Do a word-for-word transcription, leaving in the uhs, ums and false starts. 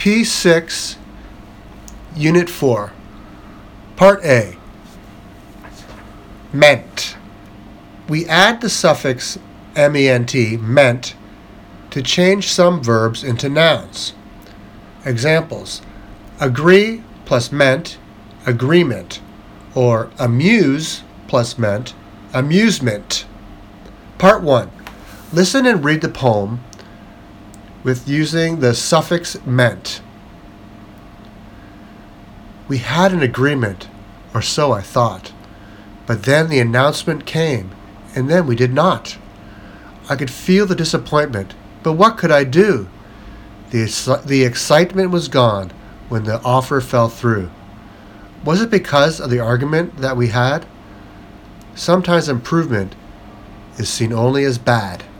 P six, Unit four, Part A. Meant. We add the suffix ment, meant, to change some verbs into nouns. Examples: agree plus meant, agreement, or amuse plus meant, amusement. Part one. Listen and read the poem with using the suffix meant. We had an agreement, or so I thought, but then the announcement came, and then we did not. I could feel the disappointment, but what could I do? The, the excitement was gone when the offer fell through. Was it because of the argument that we had? Sometimes improvement is seen only as bad.